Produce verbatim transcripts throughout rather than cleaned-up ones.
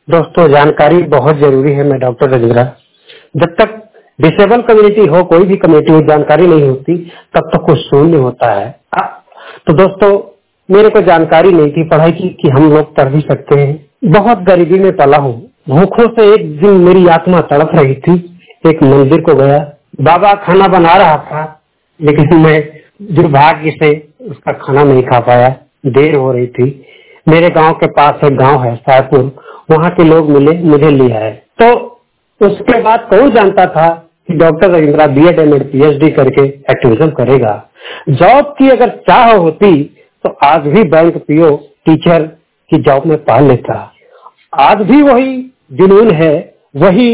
दोस्तों, जानकारी बहुत जरूरी है। मैं डॉक्टर रजिंद्रा। जब तक डिसेबल कम्युनिटी हो, कोई भी कम्युनिटी हो, जानकारी नहीं होती तब तक कुछ शून्य होता है। आ, तो दोस्तों, मेरे को जानकारी नहीं थी पढ़ाई की कि हम लोग पढ़ भी सकते हैं। बहुत गरीबी में पला हूँ। भूखों से एक दिन मेरी आत्मा तड़प रही थी। एक मंदिर को गया, बाबा खाना बना रहा था, लेकिन मैं दुर्भाग्य से उसका खाना नहीं खा पाया। देर हो रही थी। मेरे गांव के पास एक गांव है सायपुर, वहाँ के लोग मिले, मुझे ले आए। तो उसके बाद कौन जानता था कि doctor Rajindra B Ed M Ed P H D करके एक्टिविज्म करेगा। जॉब की अगर चाह होती तो आज भी बैंक पीओ टीचर की जॉब में पा लेता। आज भी वही जुनून है, वही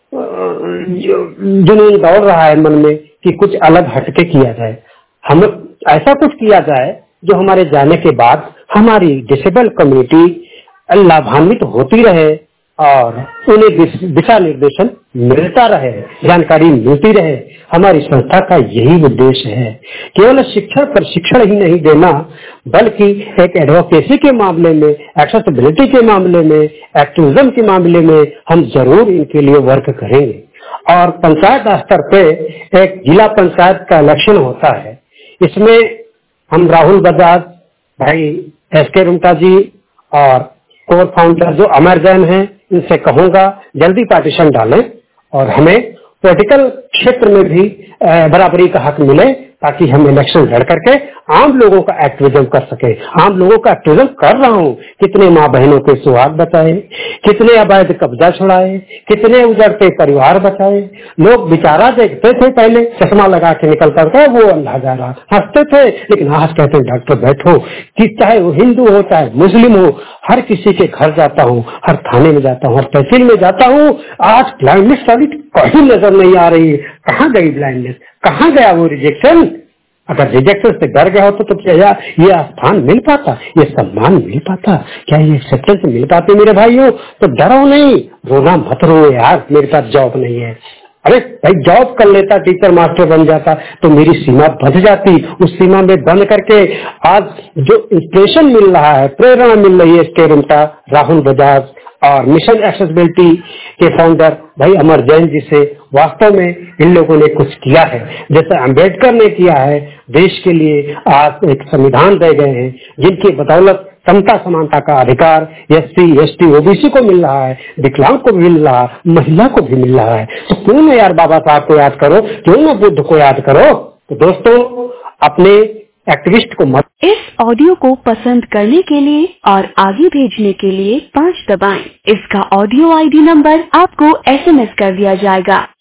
जुनून दौड़ रहा है मन में कि कुछ अलग हटके किया जाए। हम ऐसा कुछ किया जाए जो हमारे जाने के बाद हमारी डिसेबल कम्युनिटी लाभान्वित होती रहे और उन्हें दिशा निर्देशन मिलता रहे, जानकारी मिलती रहे। हमारी संस्था का यही उद्देश्य है। केवल शिक्षण प्रशिक्षण ही नहीं देना, बल्कि एक एडवोकेसी के मामले में, एक्सेसिबिलिटी के मामले में, एक्टिविज्म के मामले में हम जरूर इनके लिए वर्क करेंगे। और पंचायत स्तर पे एक जिला पंचायत का इलेक्शन होता है। इसमें हम राहुल बजाज भाई, एस के रुमटा जी और कोर फाउंडर जो अमर जैन हैं, इनसे कहूंगा जल्दी पार्टीशन डालें और हमें पॉलिटिकल क्षेत्र में भी बराबरी का हक मिले, ताकि हम इलेक्शन लड़ करके आम लोगों का एक्टिविज्म कर सके। आम लोगों का एक्टिविज्म कर रहा हूँ। कितने माँ बहनों के सुहाग बचाए, कितने अवैध कब्जा छुड़ाए, कितने उजड़ते परिवार बचाए। लोग बेचारा देखते थे पहले चश्मा लगा के निकल करके, वो अल्लाह जा रहा, हंसते थे, लेकिन आज कहते हैं डॉक्टर बैठो, कि चाहे वो हिंदू हो चाहे मुस्लिम हो, हर किसी के घर जाता हूँ, हर थाने में जाता हूँ, हर तहसील में जाता हूँ। आज ब्लाइंडनेस वाली कहीं नजर नहीं आ रही। कहाँ गई ब्लाइंडनेस, कहाँ गया वो रिजेक्शन? अगर रिजेक्शन से डर गया होता तो क्या ये स्थान मिल पाता, ये सम्मान मिल पाता, क्या ये एक्सेप्टेंस मिल पाते? मेरे भाइयों, तो डरो नहीं, रोना मत रो यार, मेरे पास जॉब नहीं है। अरे भाई, जॉब कर लेता, टीचर मास्टर बन जाता तो मेरी सीमा बंध जाती। उस सीमा में बंद करके आज जो इंस्पिरेशन मिल रहा है, प्रेरणा मिल रही है, इसके रुमटा राहुल बजाज और मिशन एक्सेसिबिलिटी के फाउंडर भाई अमर जैन जी से, वास्तव में इन लोगों ने कुछ किया है। जैसे अम्बेडकर ने किया है, देश के लिए आज एक संविधान दे गए हैं, जिनकी बदौलत समता समानता का अधिकार S C S T O B C को मिल रहा है, विकलांग को भी मिल रहा है, महिला को भी मिल रहा है। तो क्यों ना यार बाबा साहब को याद करो, क्यों ना बुद्ध को याद करो। तो दोस्तों, अपने एक्टिविस्ट को मत। इस ऑडियो को पसंद करने के लिए और आगे भेजने के लिए पाँच दबाएं। इसका ऑडियो आई डी नंबर आपको एस एम एस कर दिया जाएगा।